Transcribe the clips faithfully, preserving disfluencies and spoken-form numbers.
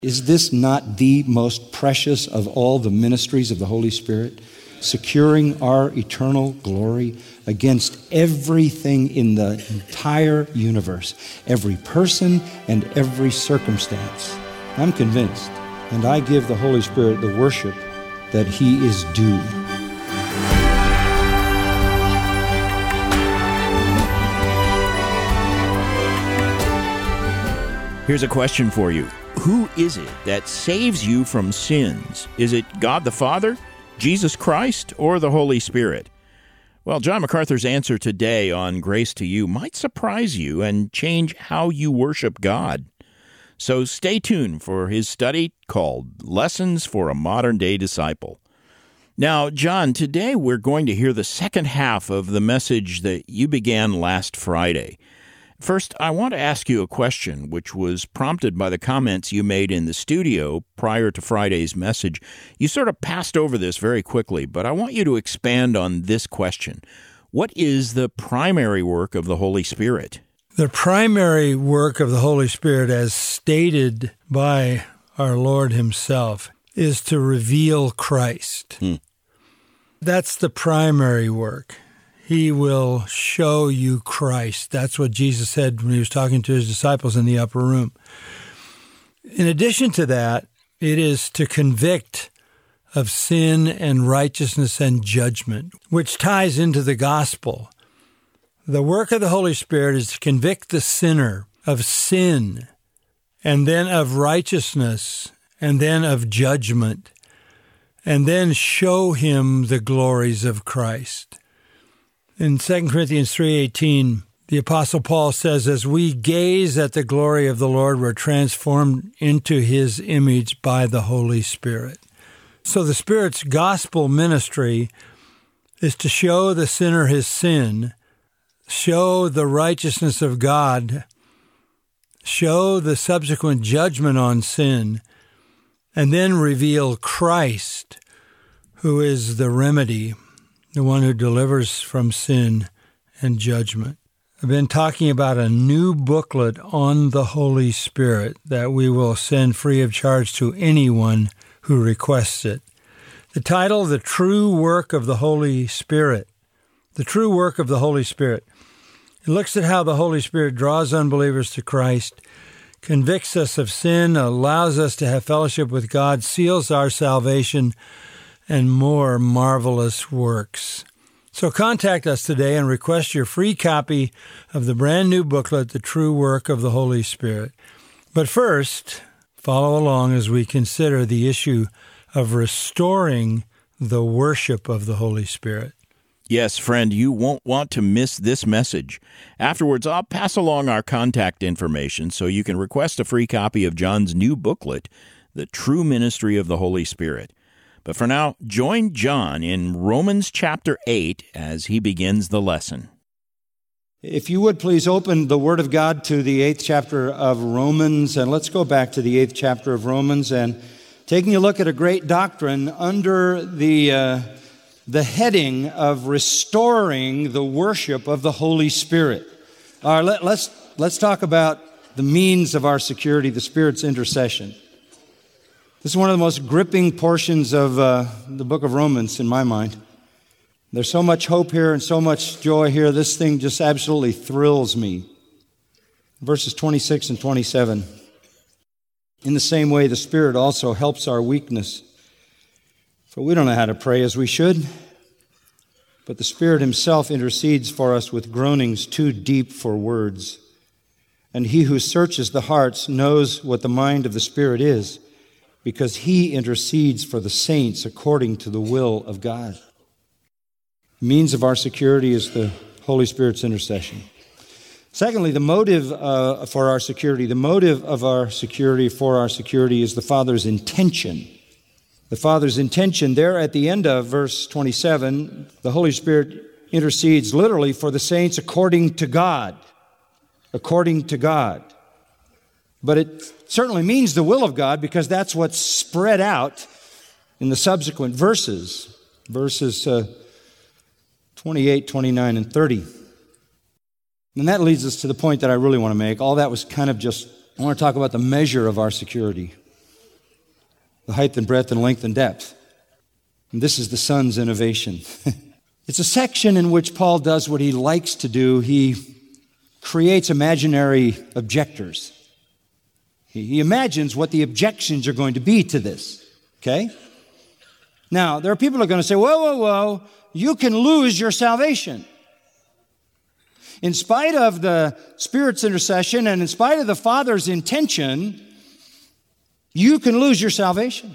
Is this not the most precious of all the ministries of the Holy Spirit? Securing our eternal glory against everything in the entire universe, every person and every circumstance. I'm convinced, and I give the Holy Spirit the worship that He is due. Here's a question for you. Who is it that saves you from sins? Is it God the Father, Jesus Christ, or the Holy Spirit? Well, John MacArthur's answer today on Grace to You might surprise you and change how you worship God. So stay tuned for his study called Lessons for a Modern-Day Disciple. Now, John, today we're going to hear the second half of the message that you began last Friday. First, I want to ask you a question which was prompted by the comments you made in the studio prior to Friday's message. You sort of passed over this very quickly, but I want you to expand on this question. What is the primary work of the Holy Spirit? The primary work of the Holy Spirit, as stated by our Lord Himself, is to reveal Christ. Hmm. That's the primary work. He will show you Christ. That's what Jesus said when He was talking to His disciples in the upper room. In addition to that, it is to convict of sin and righteousness and judgment, which ties into the gospel. The work of the Holy Spirit is to convict the sinner of sin, and then of righteousness, and then of judgment, and then show him the glories of Christ. In Second Corinthians three eighteen, the Apostle Paul says, as we gaze at the glory of the Lord, we're transformed into His image by the Holy Spirit. So the Spirit's gospel ministry is to show the sinner his sin, show the righteousness of God, show the subsequent judgment on sin, and then reveal Christ, who is the remedy, the one who delivers from sin and judgment. I've been talking about a new booklet on the Holy Spirit that we will send free of charge to anyone who requests it. The title, The True Work of the Holy Spirit. The True Work of the Holy Spirit. It looks at how the Holy Spirit draws unbelievers to Christ, convicts us of sin, allows us to have fellowship with God, seals our salvation, and more marvelous works. So contact us today and request your free copy of the brand new booklet, The True Work of the Holy Spirit. But first, follow along as we consider the issue of restoring the worship of the Holy Spirit. Yes, friend, you won't want to miss this message. Afterwards, I'll pass along our contact information so you can request a free copy of John's new booklet, The True Ministry of the Holy Spirit. But for now, join John in Romans chapter eight as he begins the lesson. If you would please open the Word of God to the eighth chapter of Romans, and let's go back to the eighth chapter of Romans and taking a look at a great doctrine under the uh, the heading of restoring the worship of the Holy Spirit. All right, let, let's let's talk about the means of our security, the Spirit's intercession. This is one of the most gripping portions of uh, the book of Romans in my mind. There's so much hope here and so much joy here. This thing just absolutely thrills me. Verses twenty-six and twenty-seven. In the same way, the Spirit also helps our weakness. For we don't know how to pray as we should, but the Spirit Himself intercedes for us with groanings too deep for words. And He who searches the hearts knows what the mind of the Spirit is, because He intercedes for the saints according to the will of God. The means of our security is the Holy Spirit's intercession. Secondly, the motive uh, for our security, the motive of our security for our security is the Father's intention. The Father's intention there at the end of verse twenty-seven, the Holy Spirit intercedes literally for the saints according to God. According to God. But it certainly means the will of God because that's what's spread out in the subsequent verses, verses uh, twenty-eight, twenty-nine, and thirty. And that leads us to the point that I really want to make. All that was kind of just, I want to talk about the measure of our security. the height and breadth and length and depth. And this is the Son's innovation. It's a section in which Paul does what he likes to do. He creates imaginary objectors. He, he imagines what the objections are going to be to this. Okay? Now, there are people who are going to say, whoa, whoa, whoa, you can lose your salvation. In spite of the Spirit's intercession and in spite of the Father's intention, you can lose your salvation.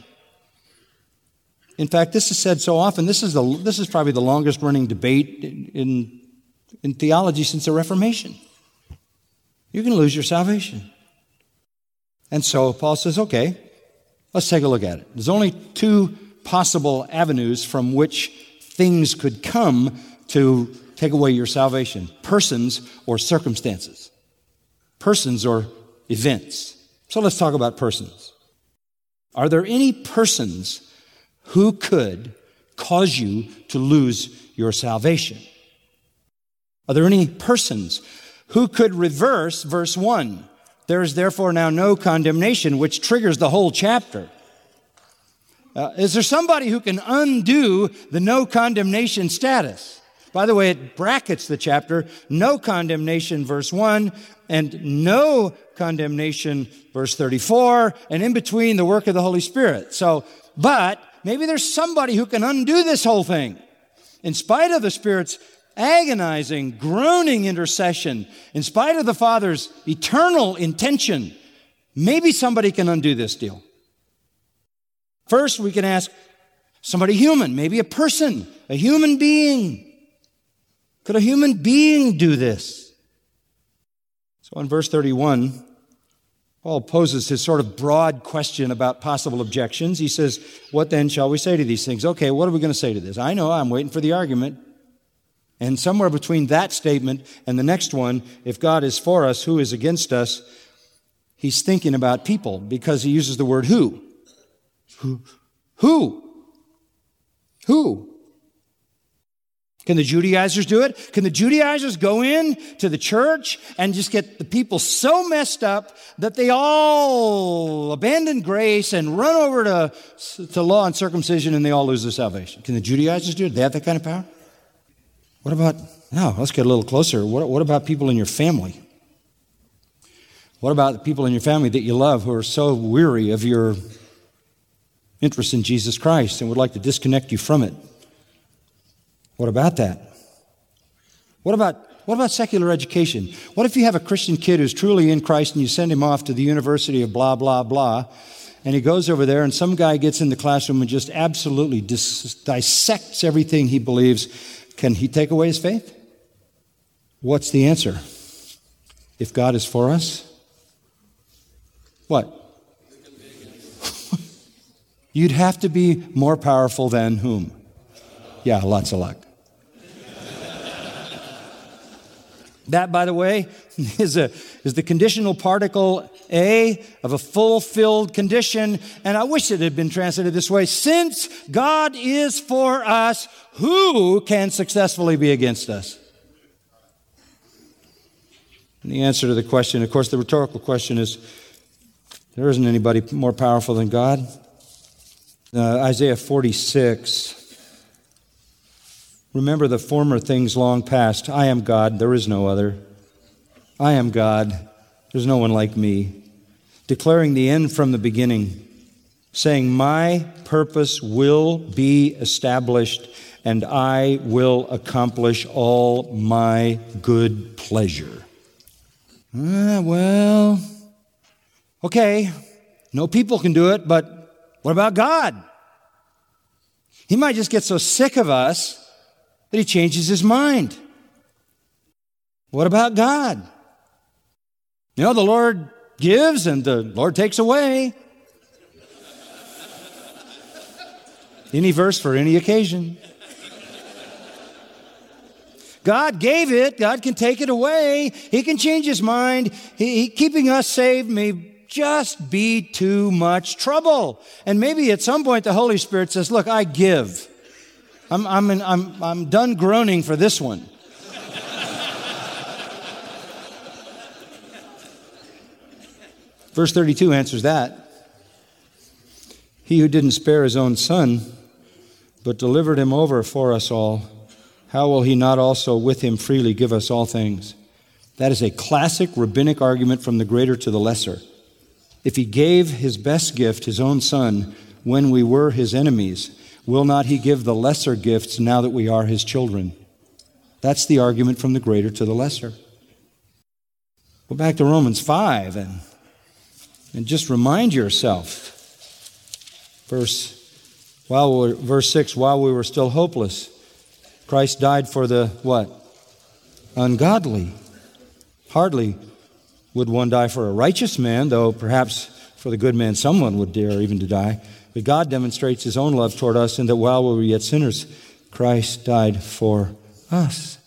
In fact, this is said so often. This is the this is probably the longest running debate in, in, in theology since the Reformation. You can lose your salvation. And so Paul says, okay, let's take a look at it. There's only two possible avenues from which things could come to take away your salvation: persons or circumstances. Persons or events. So let's talk about persons. Are there any persons who could cause you to lose your salvation? Are there any persons who could reverse verse one? There is therefore now no condemnation, which triggers the whole chapter. Uh, is there somebody who can undo the no condemnation status? By the way, it brackets the chapter, no condemnation, verse one, and no condemnation, verse thirty-four, and in between the work of the Holy Spirit. So, but maybe there's somebody who can undo this whole thing. In spite of the Spirit's agonizing, groaning intercession, in spite of the Father's eternal intention, maybe somebody can undo this deal. First, we can ask somebody human, maybe a person, a human being. Could a human being do this? So in verse thirty-one, Paul poses his sort of broad question about possible objections. He says, what then shall we say to these things? Okay, what are we going to say to this? I know, I'm waiting for the argument. And somewhere between that statement and the next one, if God is for us, who is against us? He's thinking about people because he uses the word who. Who? Who? Who? Can the Judaizers do it? Can the Judaizers go in to the church and just get the people so messed up that they all abandon grace and run over to, to law and circumcision and they all lose their salvation? Can the Judaizers do it? Do they have that kind of power? What about, now let's get a little closer. What, what about people in your family? What about the people in your family that you love who are so weary of your interest in Jesus Christ and would like to disconnect you from it? What about that? What about what about secular education? What if you have a Christian kid who's truly in Christ and you send him off to the university of blah, blah, blah, and he goes over there and some guy gets in the classroom and just absolutely dis- dissects everything he believes? Can he take away his faith? What's the answer? If God is for us, what? You'd have to be more powerful than whom? Yeah, lots of luck. That, by the way, is a is the conditional particle A of a fulfilled condition, and I wish it had been translated this way. Since God is for us, who can successfully be against us? And the answer to the question, of course, the rhetorical question is, there isn't anybody more powerful than God. Uh, Isaiah forty-six. Remember the former things long past. I am God, there is no other. I am God, there's no one like me. Declaring the end from the beginning, saying, my purpose will be established, and I will accomplish all my good pleasure. Uh, well, okay, no people can do it, but what about God? He might just get so sick of us that he changes his mind. What about God? You know, the Lord gives and the Lord takes away. Any verse for any occasion. God gave it. God can take it away. He can change his mind. He, he, keeping us saved may just be too much trouble. And maybe at some point the Holy Spirit says, look, I give. I'm, I'm, in, I'm, I'm done groaning for this one. Verse thirty-two answers that. He who didn't spare his own son, but delivered him over for us all, how will he not also with him freely give us all things? That is a classic rabbinic argument from the greater to the lesser. If he gave his best gift, his own son, when we were his enemies, will not he give the lesser gifts now that we are his children? That's the argument from the greater to the lesser. Go back to Romans five and, and just remind yourself. Verse, while we, verse six, while we were still hopeless, Christ died for the what? Ungodly. Hardly would one die for a righteous man, though perhaps for the good man someone would dare even to die. But God demonstrates his own love toward us in that while we were yet sinners, Christ died for us.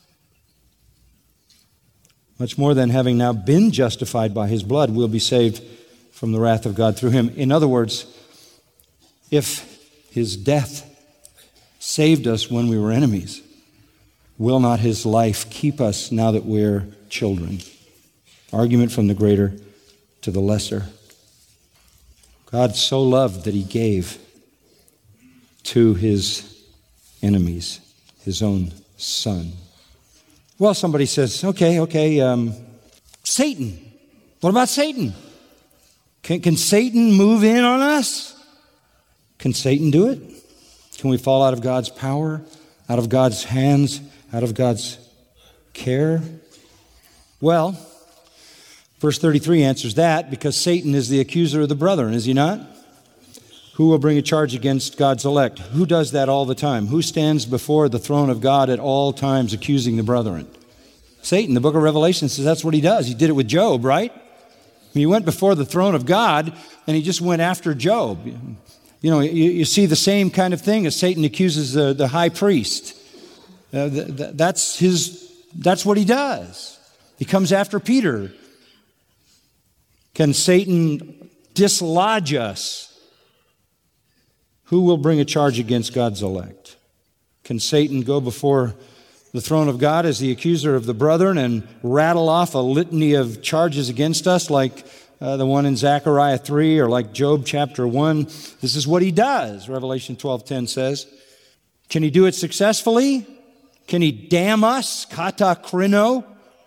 Much more than having now been justified by his blood, we'll be saved from the wrath of God through him. In other words, if his death saved us when we were enemies, will not his life keep us now that we're children? Argument from the greater to the lesser. God so loved that he gave to his enemies his own son. Well, somebody says, okay, okay, um, Satan. What about Satan? Can, can Satan move in on us? Can Satan do it? Can we fall out of God's power, out of God's hands, out of God's care? Well, verse thirty-three answers that, because Satan is the accuser of the brethren, is he not? Who will bring a charge against God's elect? Who does that all the time? Who stands before the throne of God at all times accusing the brethren? Satan. The book of Revelation says that's what he does. He did it with Job, right? He went before the throne of God and he just went after Job. You know, you, you see the same kind of thing as Satan accuses the, the high priest. Uh, th- th- that's his. That's what he does. He comes after Peter. Can Satan dislodge us? Who will bring a charge against God's elect? Can Satan go before the throne of God as the accuser of the brethren and rattle off a litany of charges against us like uh, the one in Zechariah three or like Job chapter one? This is what he does, Revelation twelve ten says. Can he do it successfully? Can he damn us? Kata krino?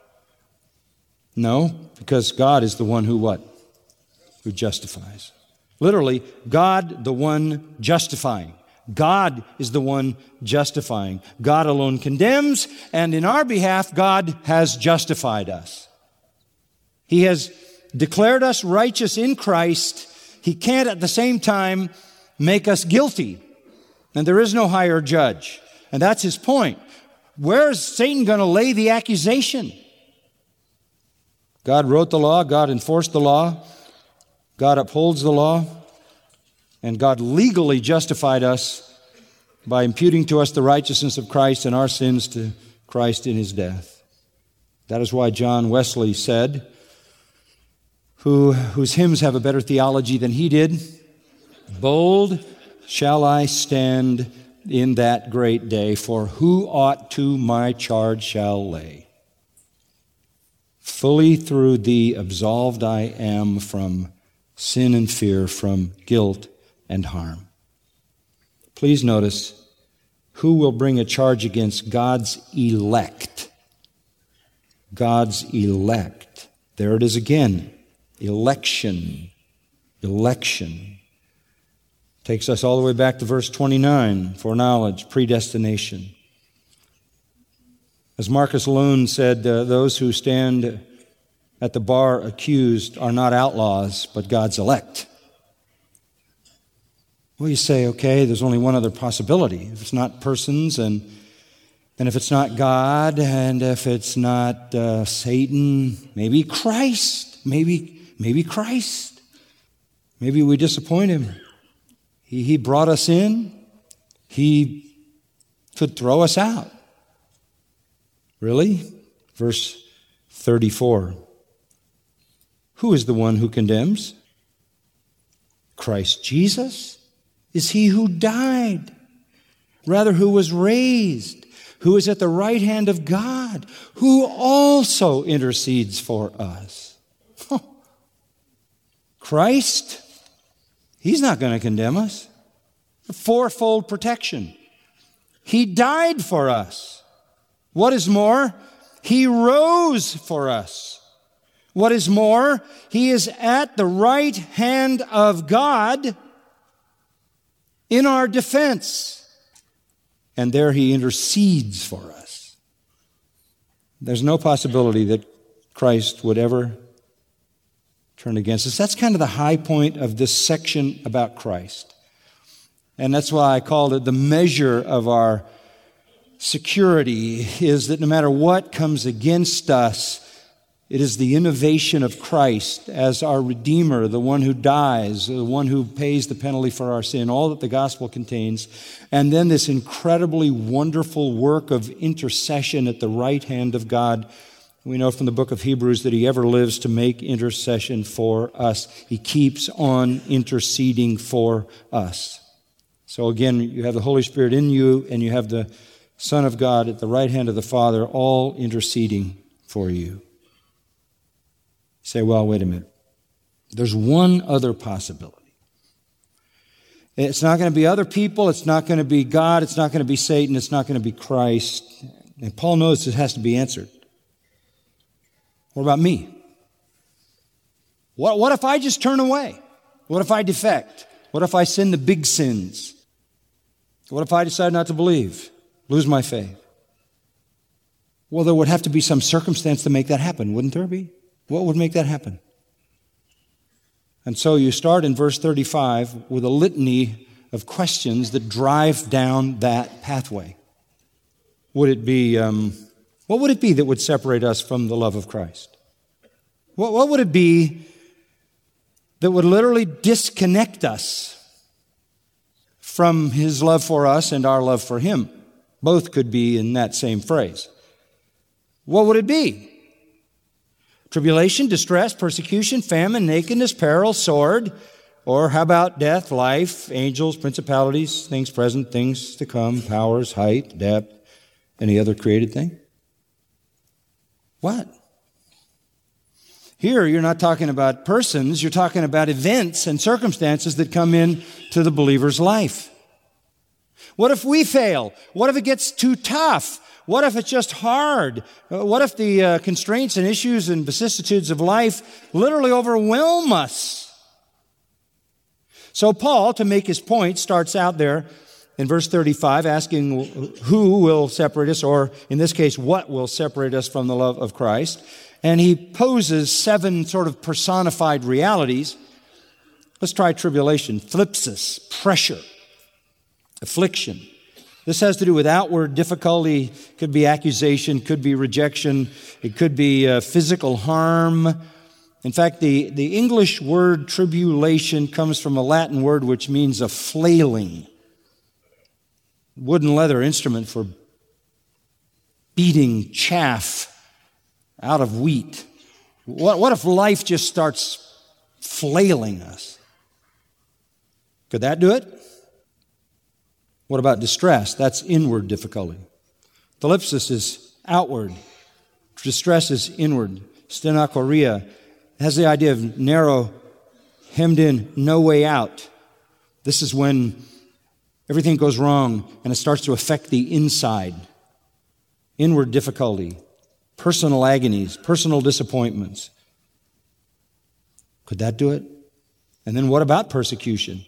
No, because God is the one who what? Who justifies. Literally, God the one justifying. God is the one justifying. God alone condemns, and in our behalf, God has justified us. He has declared us righteous in Christ. He can't at the same time make us guilty. And there is no higher judge. And that's his point. Where is Satan going to lay the accusation? God wrote the law. God enforced the law. God upholds the law. And God legally justified us by imputing to us the righteousness of Christ and our sins to Christ in his death. That is why John Wesley said, who, whose hymns have a better theology than he did, bold shall I stand in that great day, for who ought to my charge shall lay? Fully through thee absolved I am from sin and fear, from guilt and harm. Please notice, who will bring a charge against God's elect? God's elect. There it is again. Election. Election. Takes us all the way back to verse twenty-nine, foreknowledge, predestination. As Marcus Loon said, uh, those who stand at the bar accused are not outlaws, but God's elect. Well, you say, okay, there's only one other possibility. If it's not persons, and, and if it's not God, and if it's not uh, Satan, maybe Christ. Maybe, maybe Christ. Maybe we disappoint him. He, he brought us in. He could throw us out. Really? Verse thirty-four. Who is the one who condemns? Christ Jesus is he who died, rather who was raised, who is at the right hand of God, who also intercedes for us. Huh. Christ He's not going to condemn us. Fourfold protection. He died for us. What is more, He rose for us. What is more, He is at the right hand of God in our defense. And there He intercedes for us. There's no possibility that Christ would ever turn against us. That's kind of the high point of this section about Christ. And that's why I called it the measure of our security, is that no matter what comes against us, it is the innovation of Christ as our Redeemer, the one who dies, the one who pays the penalty for our sin, all that the gospel contains. And then this incredibly wonderful work of intercession at the right hand of God. We know from the book of Hebrews that He ever lives to make intercession for us. He keeps on interceding for us. So again, you have the Holy Spirit in you, and you have the Son of God at the right hand of the Father, all interceding for you. You say, well, wait a minute. There's one other possibility. It's not going to be other people. It's not going to be God. It's not going to be Satan. It's not going to be Christ. And Paul knows this has to be answered. What about me? What, what if I just turn away? What if I defect? What if I sin the big sins? What if I decide not to believe, lose my faith? Well, there would have to be some circumstance to make that happen, wouldn't there be? What would make that happen? And so you start in verse thirty-five with a litany of questions that drive down that pathway. Would it be, um, what would it be that would separate us from the love of Christ? What, what would it be that would literally disconnect us from His love for us and our love for Him? Both could be in that same phrase. What would it be? Tribulation, distress, persecution, famine, nakedness, peril, sword, or how about death, life, angels, principalities, things present, things to come, powers, height, depth, any other created thing? What? Here, you're not talking about persons, you're talking about events and circumstances that come into the believer's life. What if we fail? What if it gets too tough? What if it's just hard? What if the uh, constraints and issues and vicissitudes of life literally overwhelm us? So Paul, to make his point, starts out there in verse thirty-five asking who will separate us, or in this case, what will separate us from the love of Christ. And he poses seven sort of personified realities. Let's try tribulation, thlipsis, pressure, affliction. This has to do with outward difficulty. Could be accusation, could be rejection. It could be uh, physical harm. In fact, the, the English word tribulation comes from a Latin word which means a flailing. Wooden leather instrument for beating chaff out of wheat. What, what if life just starts flailing us? Could that do it? What about distress? That's inward difficulty. Thlipsis is outward. Distress is inward. Stenochoria has the idea of narrow, hemmed in, no way out. This is when everything goes wrong and it starts to affect the inside. Inward difficulty, personal agonies, personal disappointments. Could that do it? And then what about persecution?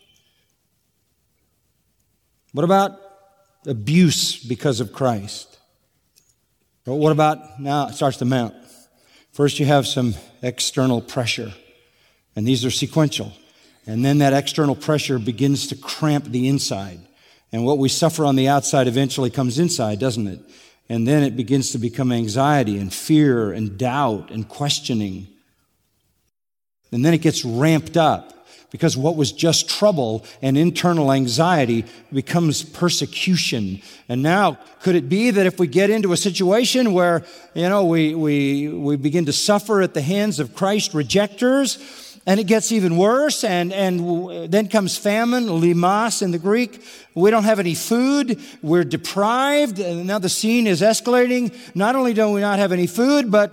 What about abuse because of Christ? But what about, now it starts to mount. First you have some external pressure, and these are sequential. And then that external pressure begins to cramp the inside. And what we suffer on the outside eventually comes inside, doesn't it? And then it begins to become anxiety and fear and doubt and questioning. And then it gets ramped up. Because what was just trouble and internal anxiety becomes persecution. And now, could it be that if we get into a situation where, you know, we, we, we begin to suffer at the hands of Christ rejectors, and it gets even worse, and, and then comes famine, limas in the Greek. We don't have any food. We're deprived. And now the scene is escalating. Not only do we not have any food, but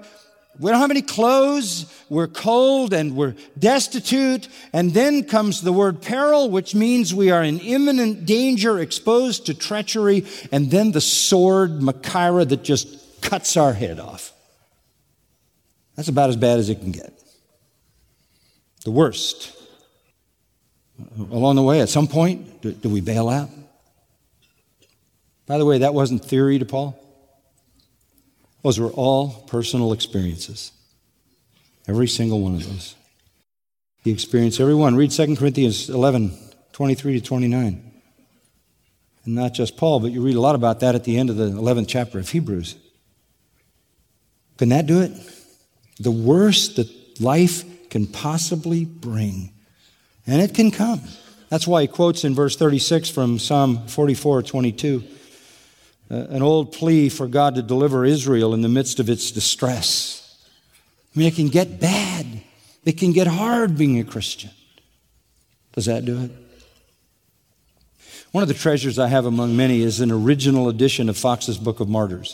We don't have any clothes, we're cold and we're destitute, and then comes the word peril, which means we are in imminent danger, exposed to treachery, and then the sword, Machaira, that just cuts our head off. That's about as bad as it can get. The worst. Along the way, at some point, do, do we bail out? By the way, that wasn't theory to Paul. Those were all personal experiences. Every single one of those. He experienced every one. Read Second Corinthians eleven, twenty-three to twenty-nine. And not just Paul, but you read a lot about that at the end of the eleventh chapter of Hebrews. Can that do it? The worst that life can possibly bring. And it can come. That's why he quotes in verse thirty-six from Psalm forty-four, twenty-two. Uh, an old plea for God to deliver Israel in the midst of its distress. I mean, it can get bad. It can get hard being a Christian. Does that do it? One of the treasures I have among many is an original edition of Fox's Book of Martyrs.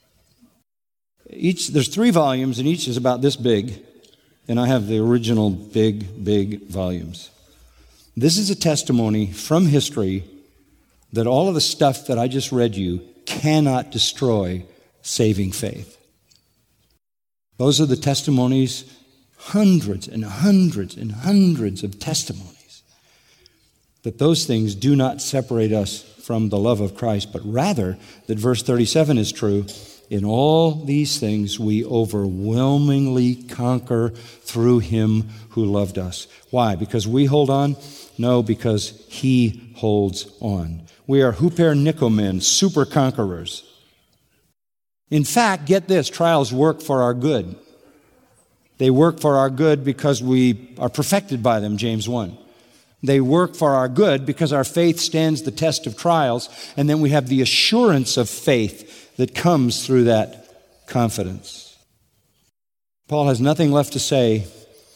Each, there's three volumes, and each is about this big, and I have the original big, big volumes. This is a testimony from history that all of the stuff that I just read you cannot destroy saving faith. Those are the testimonies, hundreds and hundreds and hundreds of testimonies, that those things do not separate us from the love of Christ, but rather that verse thirty-seven is true. In all these things we overwhelmingly conquer through him who loved us. Why? Because we hold on? No, because he holds on. We are hupernicomen, super conquerors. In fact, get this, trials work for our good. They work for our good because we are perfected by them, James one. They work for our good because our faith stands the test of trials, and then we have the assurance of faith that comes through that confidence. Paul has nothing left to say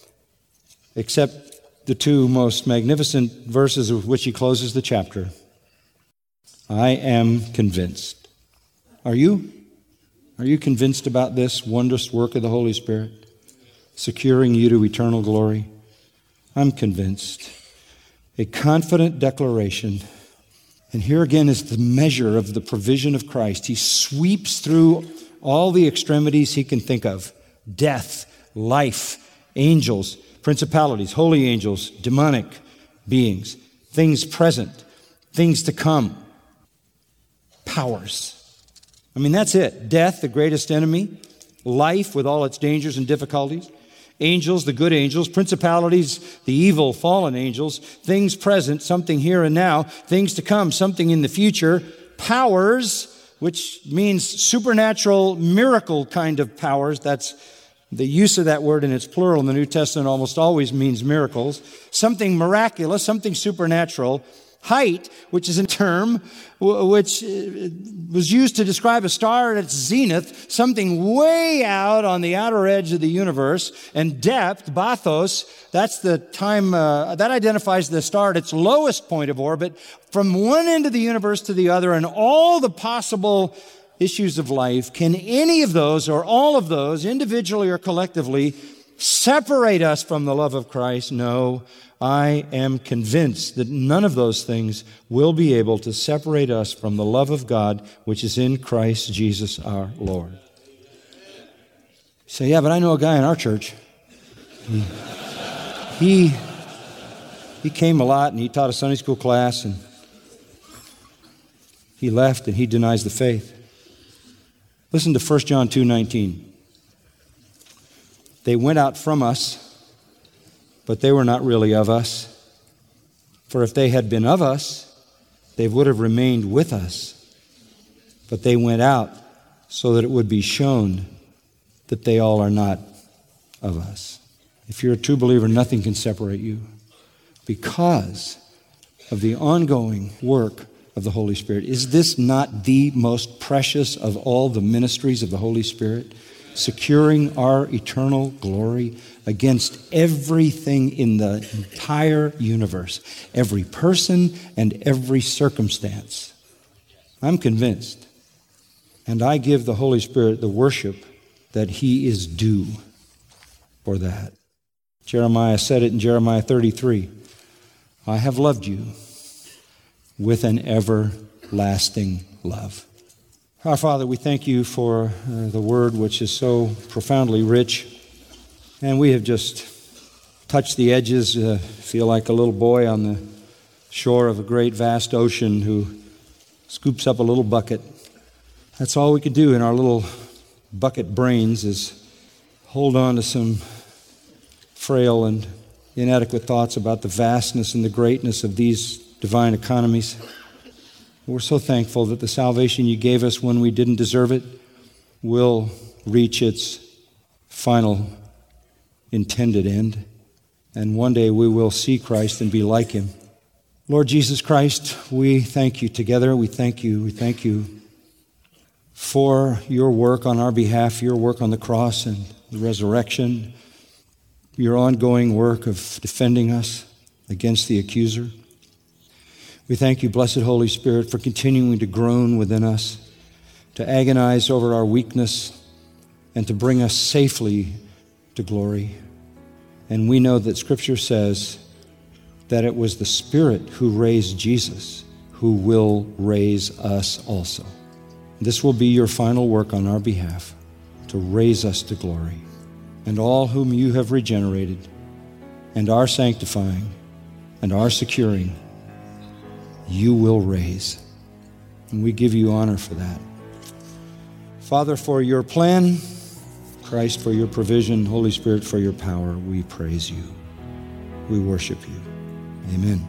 except the two most magnificent verses with which he closes the chapter. I am convinced. Are you? Are you convinced about this wondrous work of the Holy Spirit, securing you to eternal glory? I'm convinced. A confident declaration. And here again is the measure of the provision of Christ. He sweeps through all the extremities he can think of. Death, life, angels, principalities, holy angels, demonic beings, things present, things to come, powers. I mean, that's it. Death, the greatest enemy. Life with all its dangers and difficulties. Angels, the good angels. Principalities, the evil, fallen angels. Things present, something here and now. Things to come, something in the future. Powers, which means supernatural, miracle kind of powers. That's the use of that word in its plural in the New Testament almost always means miracles. Something miraculous, something supernatural. Height, which is a term which was used to describe a star at its zenith, something way out on the outer edge of the universe. And depth, bathos, that's the time, uh, that identifies the star at its lowest point of orbit, from one end of the universe to the other, and all the possible issues of life. Can any of those, or all of those, individually or collectively, separate us from the love of Christ? No. I am convinced that none of those things will be able to separate us from the love of God which is in Christ Jesus our Lord. You say, yeah, but I know a guy in our church. He, he, he came a lot and he taught a Sunday school class and he left and he denies the faith. Listen to First John two nineteen. They went out from us, but they were not really of us. For if they had been of us, they would have remained with us. But they went out so that it would be shown that they all are not of us. If you're a true believer, nothing can separate you because of the ongoing work of the Holy Spirit. Is this not the most precious of all the ministries of the Holy Spirit? Securing our eternal glory against everything in the entire universe, every person and every circumstance. I'm convinced. And I give the Holy Spirit the worship that he is due for that. Jeremiah said it in Jeremiah thirty-three. I have loved you with an everlasting love. Our Father, we thank you for uh, the word which is so profoundly rich. And we have just touched the edges, uh, feel like a little boy on the shore of a great vast ocean who scoops up a little bucket. That's all we could do in our little bucket brains is hold on to some frail and inadequate thoughts about the vastness and the greatness of these divine economies. We're so thankful that the salvation you gave us when we didn't deserve it will reach its final intended end. And one day we will see Christ and be like him. Lord Jesus Christ, we thank you together. We thank you. We thank you for your work on our behalf, your work on the cross and the resurrection, your ongoing work of defending us against the accuser. We thank you, blessed Holy Spirit, for continuing to groan within us, to agonize over our weakness, and to bring us safely to glory. And we know that Scripture says that it was the Spirit who raised Jesus who will raise us also. This will be your final work on our behalf, to raise us to glory. And all whom you have regenerated and are sanctifying and are securing, you will raise. And we give you honor for that. Father, for your plan, Christ for your provision, Holy Spirit for your power, we praise you. We worship you. Amen.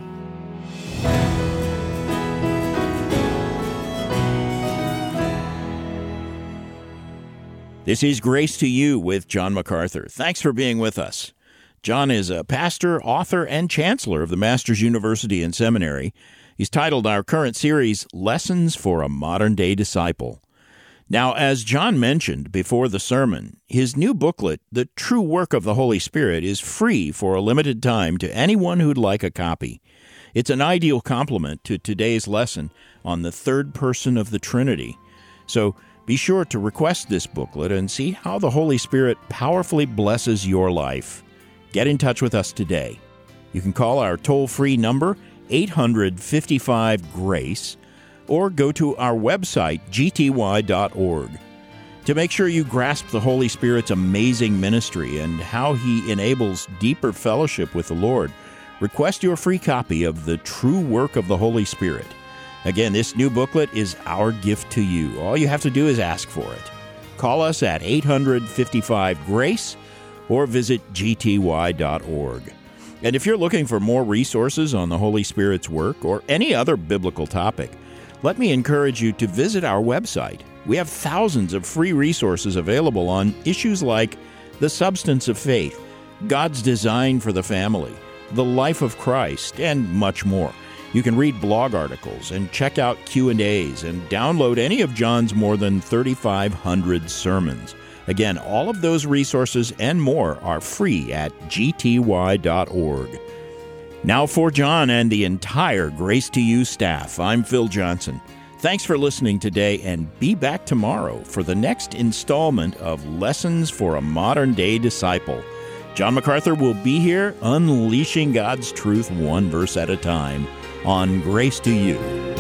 This is Grace to You with John MacArthur. Thanks for being with us. John is a pastor, author, and chancellor of the Masters University and Seminary. He's titled our current series, Lessons for a Modern-Day Disciple. Now, as John mentioned before the sermon, his new booklet, The True Work of the Holy Spirit, is free for a limited time to anyone who'd like a copy. It's an ideal complement to today's lesson on the third person of the Trinity. So be sure to request this booklet and see how the Holy Spirit powerfully blesses your life. Get in touch with us today. You can call our toll-free number, eight hundred, fifty-five, GRACE, or go to our website, g t y dot org. To make sure you grasp the Holy Spirit's amazing ministry and how he enables deeper fellowship with the Lord, request your free copy of The True Work of the Holy Spirit. Again, this new booklet is our gift to you. All you have to do is ask for it. Call us at eight hundred, fifty-five, GRACE or visit g t y dot org. And if you're looking for more resources on the Holy Spirit's work or any other biblical topic, let me encourage you to visit our website. We have thousands of free resources available on issues like the substance of faith, God's design for the family, the life of Christ, and much more. You can read blog articles and check out Q and A's and download any of John's more than thirty-five hundred sermons. Again, all of those resources and more are free at g t y dot org. Now for John and the entire Grace to You staff, I'm Phil Johnson. Thanks for listening today, and be back tomorrow for the next installment of Lessons for a Modern-Day Disciple. John MacArthur will be here, unleashing God's truth one verse at a time on Grace to You.